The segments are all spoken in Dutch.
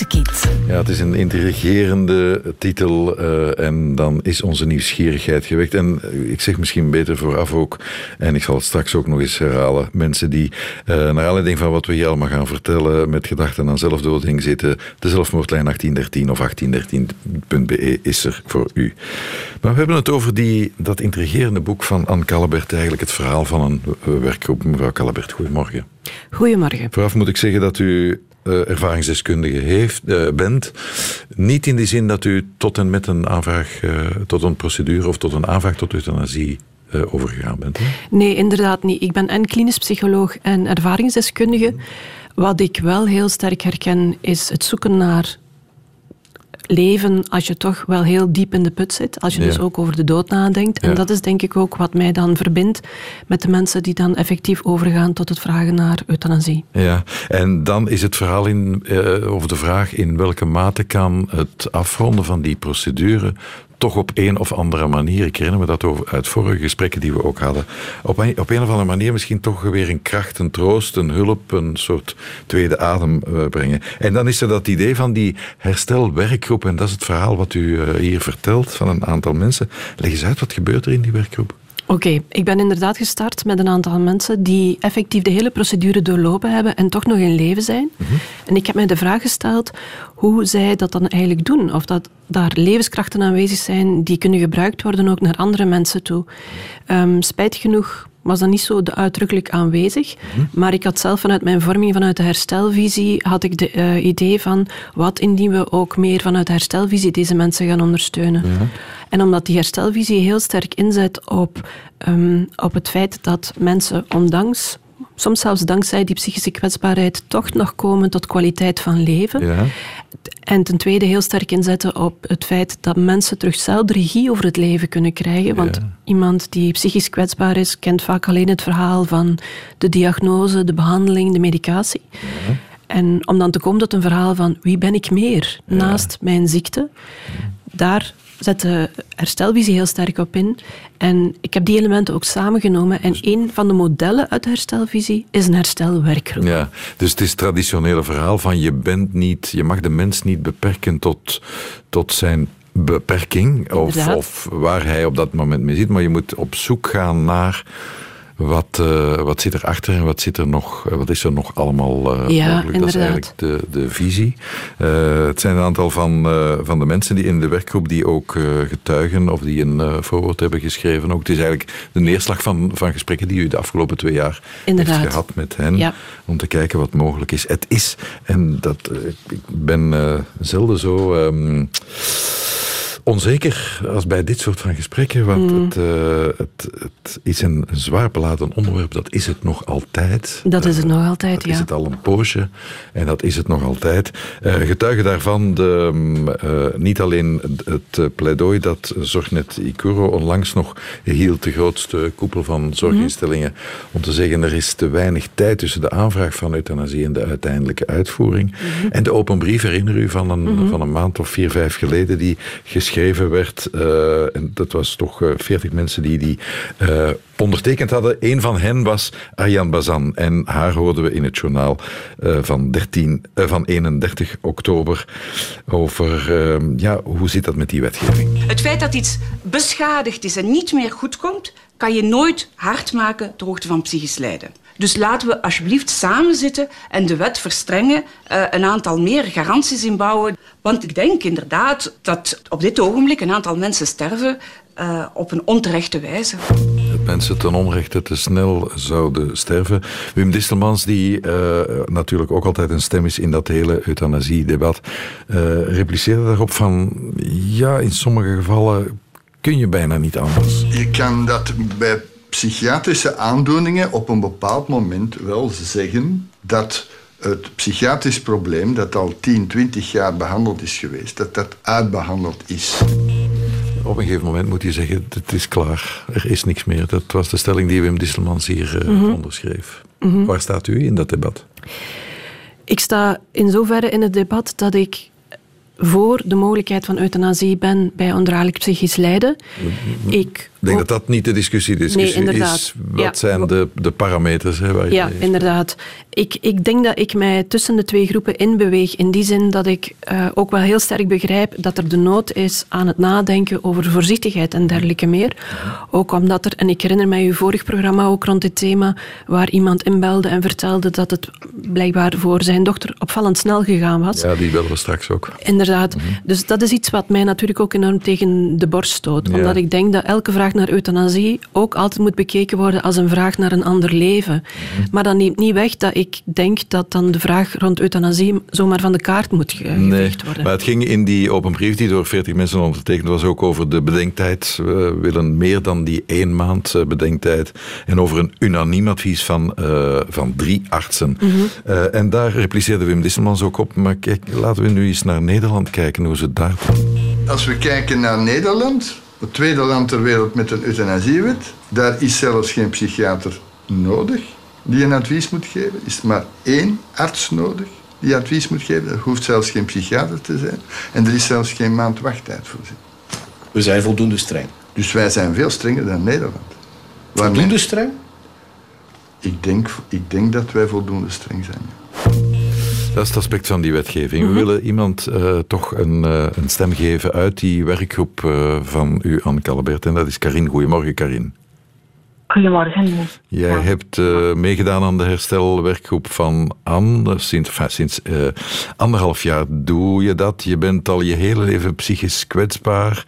Beste Kit. Ja, het is een intrigerende titel en dan is onze nieuwsgierigheid gewekt. En ik zeg misschien beter vooraf ook, en ik zal het straks ook nog eens herhalen, mensen die naar aanleiding van wat we hier allemaal gaan vertellen met gedachten aan zelfdoding zitten, de zelfmoordlijn 1813 of 1813.be is er voor u. Maar we hebben het over dat intrigerende boek van Anne Callebaert, eigenlijk het verhaal van een werkgroep. Mevrouw Callebaert, goedemorgen. Goedemorgen. Vooraf moet ik zeggen dat u ervaringsdeskundige bent. Niet in die zin dat u tot en met een aanvraag tot een procedure of tot een aanvraag tot euthanasie overgegaan bent. Hè? Nee, inderdaad niet. Ik ben en klinisch psycholoog en ervaringsdeskundige. Wat ik wel heel sterk herken is het zoeken naar leven als je toch wel heel diep in de put zit. Als je dus ook over de dood nadenkt. En dat is denk ik ook wat mij dan verbindt met de mensen die dan effectief overgaan tot het vragen naar euthanasie. Ja, en dan is het verhaal of de vraag in welke mate kan het afronden van die procedure toch op een of andere manier, ik herinner me dat uit vorige gesprekken die we ook hadden, op een of andere manier misschien toch weer een kracht, een troost, een hulp, een soort tweede adem brengen. En dan is er dat idee van die herstelwerkgroep, en dat is het verhaal wat u hier vertelt van een aantal mensen. Leg eens uit, wat gebeurt er in die werkgroep? Oké, ik ben inderdaad gestart met een aantal mensen die effectief de hele procedure doorlopen hebben en toch nog in leven zijn. Mm-hmm. En ik heb mij de vraag gesteld hoe zij dat dan eigenlijk doen. Of dat daar levenskrachten aanwezig zijn die kunnen gebruikt worden ook naar andere mensen toe. Spijtig genoeg was dat niet zo uitdrukkelijk aanwezig. Mm-hmm. Maar ik had zelf vanuit mijn vorming, vanuit de herstelvisie, had ik de idee van wat indien we ook meer vanuit de herstelvisie deze mensen gaan ondersteunen. Mm-hmm. En omdat die herstelvisie heel sterk inzet op het feit dat mensen ondanks, soms zelfs dankzij die psychische kwetsbaarheid, toch nog komen tot kwaliteit van leven. Ja. En ten tweede heel sterk inzetten op het feit dat mensen terug zelf de regie over het leven kunnen krijgen. Want iemand die psychisch kwetsbaar is, kent vaak alleen het verhaal van de diagnose, de behandeling, de medicatie. Ja. En om dan te komen tot een verhaal van wie ben ik meer naast mijn ziekte, daar zet de herstelvisie heel sterk op in. En ik heb die elementen ook samengenomen. En een van de modellen uit de herstelvisie is een herstelwerkgroep. Ja, dus het is het traditionele verhaal van je mag de mens niet beperken tot zijn beperking of waar hij op dat moment mee zit, maar je moet op zoek gaan naar wat zit er achter en wat is er nog allemaal mogelijk. Inderdaad. Dat is eigenlijk de visie. Het zijn een aantal van de mensen die in de werkgroep die ook getuigen of die een voorwoord hebben geschreven. Ook. Het is eigenlijk de neerslag van gesprekken die u de afgelopen 2 jaar heeft gehad met hen. Om te kijken wat mogelijk is. Het is, en ik ben zelden zo onzeker als bij dit soort van gesprekken, want het is een zwaar beladen onderwerp, dat is het nog altijd. Dat is het nog altijd, dat is het al een poosje en dat is het nog altijd. Getuigen daarvan niet alleen het pleidooi dat Zorgnet Icuro onlangs nog hield, de grootste koepel van zorginstellingen, om te zeggen er is te weinig tijd tussen de aanvraag van euthanasie en de uiteindelijke uitvoering. En de open brief, herinner u, van een maand of 4-5 geleden, die geschreven werd, en dat was toch 40 mensen die ondertekend hadden. Eén van hen was Arjan Bazan en haar hoorden we in het journaal van 31 oktober over hoe zit dat met die wetgeving. Het feit dat iets beschadigd is en niet meer goed komt, kan je nooit hard maken ter hoogte van psychisch lijden. Dus laten we alsjeblieft samen zitten en de wet verstrengen, een aantal meer garanties inbouwen. Want ik denk inderdaad dat op dit ogenblik een aantal mensen sterven op een onterechte wijze. Dat mensen ten onrechte te snel zouden sterven. Wim Distelmans, die natuurlijk ook altijd een stem is in dat hele euthanasie-debat, repliceerde daarop van, in sommige gevallen kun je bijna niet anders. Je kan dat bij psychiatrische aandoeningen op een bepaald moment wel zeggen dat het psychiatrisch probleem dat al 10-20 jaar behandeld is geweest, dat uitbehandeld is. Op een gegeven moment moet je zeggen, het is klaar, er is niks meer. Dat was de stelling die Wim Distelmans hier onderschreef. Waar staat u in dat debat? Ik sta in zoverre in het debat dat ik voor de mogelijkheid van euthanasie ben bij ondraaglijk psychisch lijden. Ik denk dat dat niet de discussie is. Wat zijn de parameters? Hè, inderdaad. Ik denk dat ik mij tussen de twee groepen inbeweeg. In die zin dat ik ook wel heel sterk begrijp dat er de nood is aan het nadenken over voorzichtigheid en dergelijke meer. Ook omdat er, en ik herinner mij uw vorig programma ook rond dit thema, waar iemand inbelde en vertelde dat het blijkbaar voor zijn dochter opvallend snel gegaan was. Ja, die willen we straks ook. Inderdaad. Dus dat is iets wat mij natuurlijk ook enorm tegen de borst stoot. Ja. Omdat ik denk dat elke vraag naar euthanasie ook altijd moet bekeken worden als een vraag naar een ander leven. Maar dan neemt niet weg dat ik denk dat dan de vraag rond euthanasie zomaar van de kaart moet geveegd worden. Maar het ging in die open brief die door 40 mensen ondertekend was ook over de bedenktijd. We willen meer dan die 1 maand bedenktijd. En over een unaniem advies van 3 artsen. En daar repliceerde Wim Disselmans ook op. Maar kijk, laten we nu eens naar Nederland kijken hoe ze het daar doen. Als we kijken naar Nederland, het tweede land ter wereld met een euthanasiewet, daar is zelfs geen psychiater nodig die een advies moet geven. Er is maar 1 arts nodig die advies moet geven. Er hoeft zelfs geen psychiater te zijn. En er is zelfs geen maand wachttijd voorzien. We zijn voldoende streng. Dus wij zijn veel strenger dan Nederland. Voldoende streng? Ik denk dat wij voldoende streng zijn. Dat is het aspect van die wetgeving. We willen iemand toch een stem geven uit die werkgroep van u, Anne Callebaert. En dat is Karin. Goedemorgen, Karin. Goedemorgen. Jij hebt meegedaan aan de herstelwerkgroep van Anne. Sinds 1,5 jaar doe je dat. Je bent al je hele leven psychisch kwetsbaar.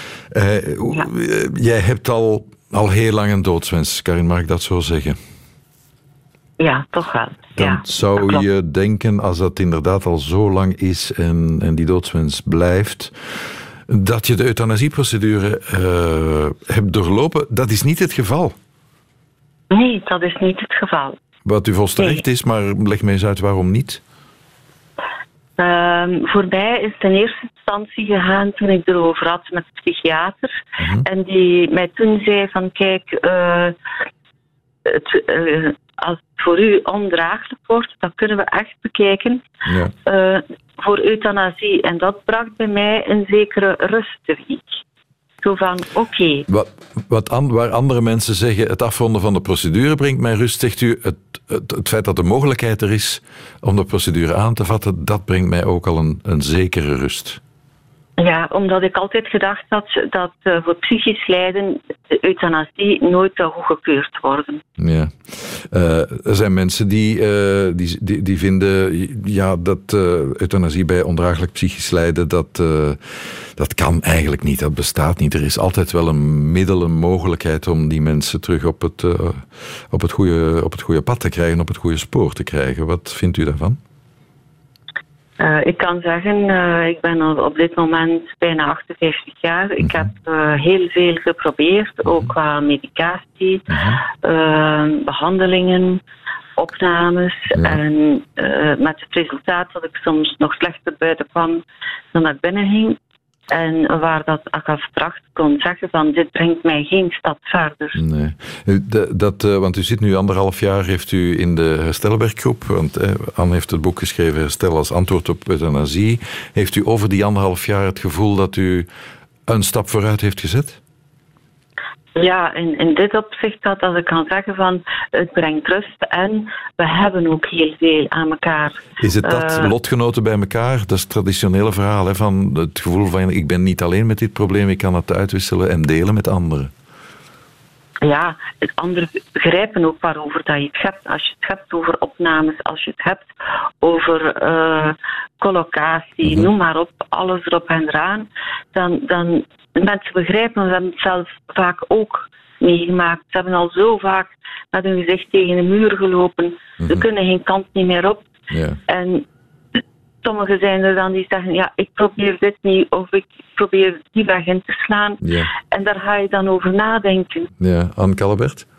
Jij hebt al heel lang een doodswens. Karin, mag ik dat zo zeggen? Ja, toch wel. Dan zou je denken, als dat inderdaad al zo lang is en die doodswens blijft, dat je de euthanasieprocedure hebt doorlopen. Dat is niet het geval. Nee, dat is niet het geval. Wat u volstrekt is, maar leg mij eens uit waarom niet. Voor mij is het in eerste instantie gegaan toen ik erover had met de psychiater. En die mij toen zei van kijk, als het voor u ondraaglijk wordt, dan kunnen we echt bekijken voor euthanasie. En dat bracht bij mij een zekere rust teweeg. Zo van, oké. Waar andere mensen zeggen, het afronden van de procedure brengt mij rust, zegt u, het feit dat de mogelijkheid er is om de procedure aan te vatten, dat brengt mij ook al een zekere rust. Ja, omdat ik altijd gedacht had dat voor psychisch lijden de euthanasie nooit zou goedgekeurd worden. Ja. Er zijn mensen die vinden dat euthanasie bij ondraaglijk psychisch lijden, dat kan eigenlijk niet, dat bestaat niet. Er is altijd wel een middel, een mogelijkheid om die mensen terug op het goede pad te krijgen, op het goede spoor te krijgen. Wat vindt u daarvan? Ik kan zeggen, ik ben op dit moment bijna 58 jaar. Ik heb heel veel geprobeerd, ook qua medicatie, behandelingen, opnames. En met het resultaat dat ik soms nog slechter buiten kwam dan dat ik binnen ging. En waar dat ik afdracht kon zeggen van dit brengt mij geen stap verder. Nee. Want u zit nu 1,5 jaar, heeft u in de herstelwerkgroep, want Anne heeft het boek geschreven Herstel als antwoord op euthanasie. Heeft u over die 1,5 jaar het gevoel dat u een stap vooruit heeft gezet? Ja, in dit opzicht dat ik kan zeggen van het brengt rust en we hebben ook heel veel aan elkaar. Is het dat lotgenoten bij elkaar? Dat is het traditionele verhaal, hè, van het gevoel van ik ben niet alleen met dit probleem, ik kan het uitwisselen en delen met anderen. Ja, anderen begrijpen ook waarover dat je het hebt. Als je het hebt over opnames, als je het hebt over collocatie, noem maar op, alles erop en eraan, dan mensen begrijpen, we hebben het zelf vaak ook meegemaakt. Ze hebben al zo vaak met hun gezicht tegen de muur gelopen. Ze kunnen geen kant niet meer op. Ja. En sommigen zijn er dan die zeggen, ja, ik probeer dit niet, of ik probeer die weg in te slaan. Ja. En daar ga je dan over nadenken. Ja, Anne Callebaert?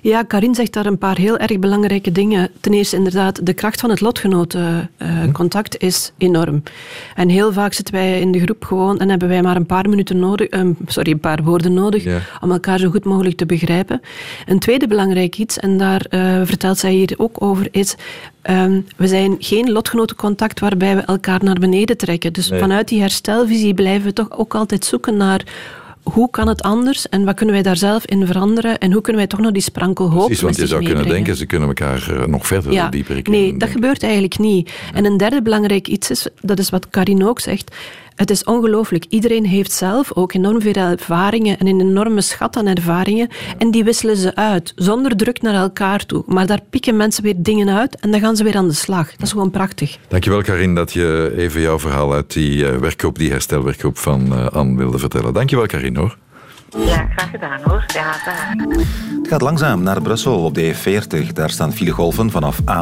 Ja, Karin zegt daar een paar heel erg belangrijke dingen. Ten eerste inderdaad, de kracht van het lotgenotencontact is enorm. En heel vaak zitten wij in de groep gewoon en hebben wij maar een paar woorden nodig om elkaar zo goed mogelijk te begrijpen. Een tweede belangrijk iets, en daar vertelt zij hier ook over, is we zijn geen lotgenotencontact waarbij we elkaar naar beneden trekken. Dus vanuit die herstelvisie blijven we toch ook altijd zoeken naar hoe kan het anders en wat kunnen wij daar zelf in veranderen en hoe kunnen wij toch nog die sprankel hoop Precies, want je zou kunnen denken, ze kunnen elkaar nog verder dieper kennen. Nee, dat gebeurt eigenlijk niet. En een derde belangrijk iets is, dat is wat Karin ook zegt, het is ongelooflijk. Iedereen heeft zelf ook enorm veel ervaringen en een enorme schat aan ervaringen en die wisselen ze uit, zonder druk naar elkaar toe. Maar daar pikken mensen weer dingen uit en dan gaan ze weer aan de slag. Dat is gewoon prachtig. Dankjewel Karin dat je even jouw verhaal uit die werkgroep, die herstelwerkgroep van Anne wilde vertellen. Dankjewel Karin hoor. Ja, graag gedaan hoor. Ja, dag. Het gaat langzaam naar Brussel op de E40. Daar staan filegolven vanaf